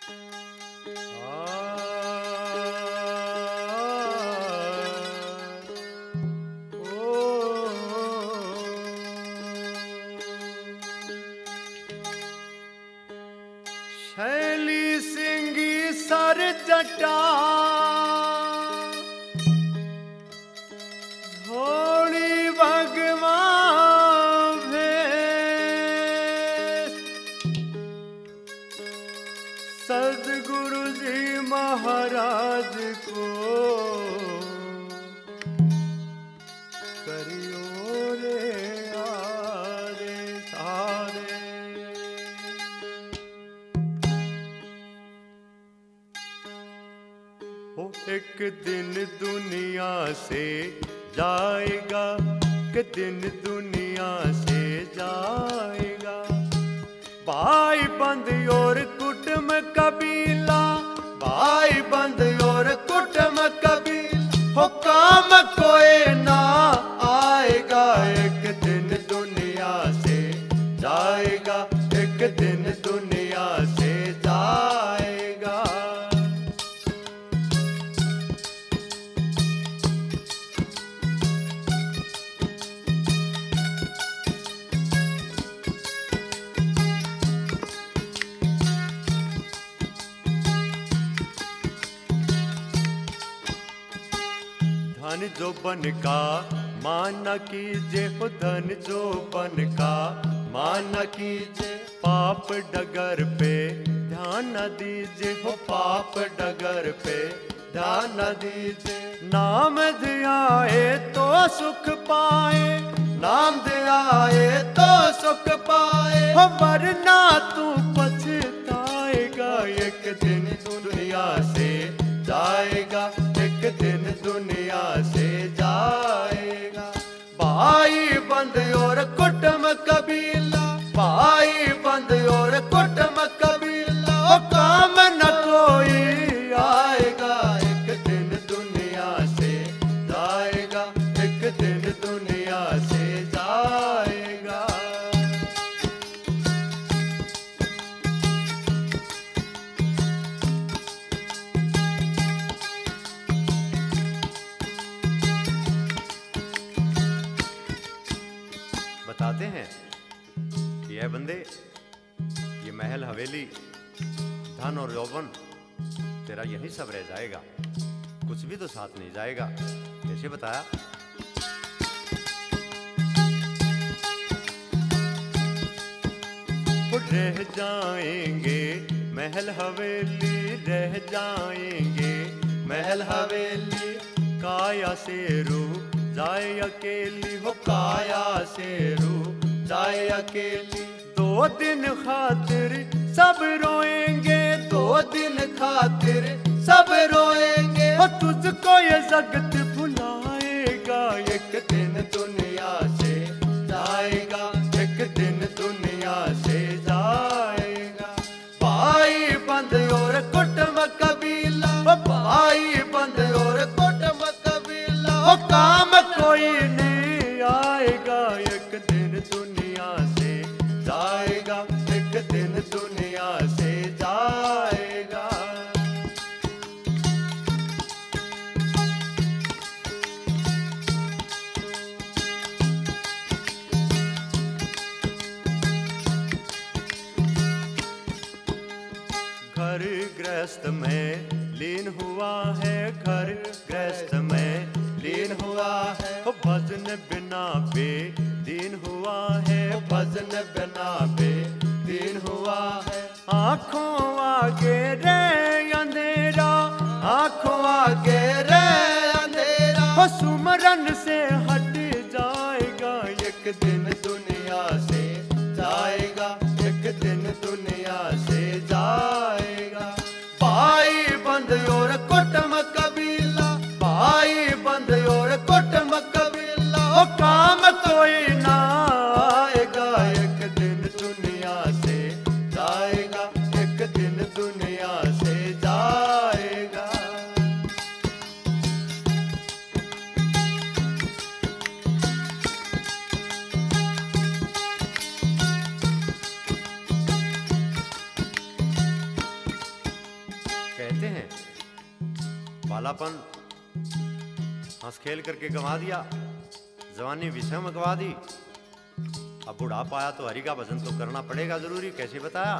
शैली सिंगी सर जटा धोड़ी भगवान भेष सदगुरु जी महाराज को करियो रे आरे सारे। एक दिन दुनिया से जाएगा, एक दिन दुनिया से जाएगा, भाई बंद और कुटुंब कबीला, भाई बंद और कुटुंब कबीला, हो काम कोई ना आएगा। एक दिन दुनिया से जाएगा, एक दिन दुनिया से जाएगा। धन जो बन का माना कीजिए, हो धन जो बन का माना कीजिए, पाप डगर पे ध्यान न दीजिए, हो पाप डगर पे ध्यान न दीजिए। नाम ध्याए तो सुख पाए, नाम ध्याए तो सुख पाए, हो वरना तू पछताएगा। एक दिन दुनिया से जाएगा, एक दिन दुनिया से जाएगा। भाई बंद और कुटुंब कबीला, भाई बंद और कुटुंब कबीला, ओ काम न कोई आएगा। एक दिन दुनिया से जाएगा, एक दिन दुनिया से जाएगा। बताते हैं कि यह बंदे, ये महल हवेली, धन और यौवन तेरा यही सब रह जाएगा, कुछ भी तो साथ नहीं जाएगा। कैसे बताया? रह जाएंगे महल हवेली, रह जाएंगे महल हवेली, काया से रूह जाए अकेली, हो काया से रूह जाए अकेली। दो दिन खातिर सब रोएंगे, दो दिन खातिर सब रोएंगे, हो तुझको ये जगत भुलाएगा। एक दिन दुनिया से जाएगा, एक दिन दुनिया से जाएगा। भाई बंद और कुटुंब कबीला, भाई बंद और कुटुंब कबीला, हो काम कोई नहीं आएगा। एक दिन दुनिया से जाएगा, एक दिन दुनिया से जाएगा। घर गृहस्थ में लीन हुआ है, घर गृहस्थ में लीन हुआ है, हो भजन बिना बेदीन हुआ है, भजन बिना बेदीन हुआ है। आंखों आगे रे अंधेरा, आंखों आगे रे अंधेरा, हो सुमरन से हट जाएगा। एक दिन दुनिया से जाएगा, एक दिन दुनिया से जाएगा। भाई बंद और कुटुंब कबीला, भाई बंद और कुटुंब कबीला, ओ काम कोई ना आएगा। एक दिन दुनिया से जाएगा, एक बालापन हंस खेल करके गंवा दिया, जवानी विषय में गंवा दी। अब बुढ़ापा आया तो हरि का भजन तो करना पड़ेगा जरूरी। कैसे बताया?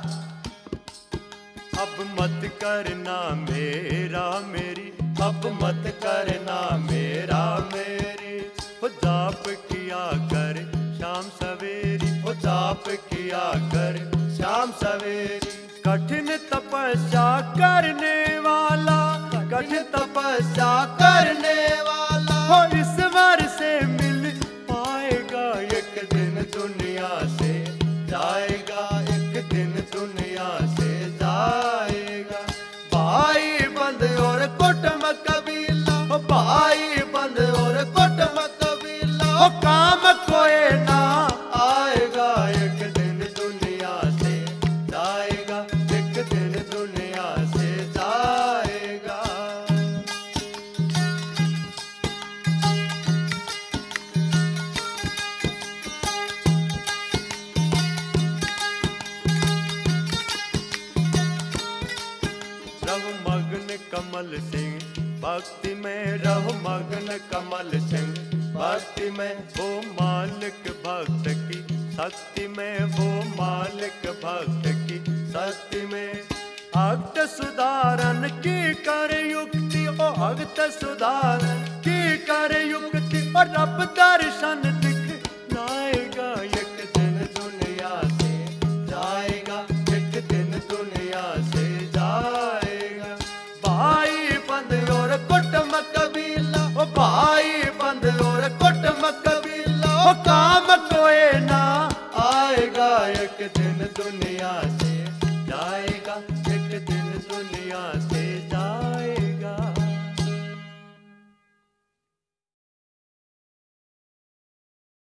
अब मत करना मेरा मेरी, अब मत करना मेरा मेरी, वो जाप किया कर शाम सवेरी, वो जाप किया कर शाम सवेरी। कठिन तपस्या करने वाला, कठिन तपस्या करने वाला, हो ईश्वर से मिल पाएगा एक दिन, दुनिया से जाएगा एक दिन, दुनिया से जाएगा। भाई बंद और कुटुंब कबीला, भाई बंद और कुटुंब कबीला, ओ काम कोई ना आएगा एक दिन, दुनिया से जाएगा एक दिन, दुनिया से जाएगा। रहो मग्न कमल सिंह भक्ति में, रहो मग्न कमल सिंह भक्ति में, वो मालिक भक्त की शक्ति में, वो मालिक भक्त की शक्ति में। भक्त सुधारन की कर युक्ति, ओ भक्त सुधारन की कर युक्ति, और रब दर्शन दिखलाएगा एक दिन, दुनिया से जाएगा एक दिन, दुनिया से जाएगा। भाई बंद और कुटुंब कबीला, ओ भाई बंद और कुटुंब कबीला, ओ काम कोई ना आएगा एक दिन, दुनिया से जाएगा एक दिन, दुनिया से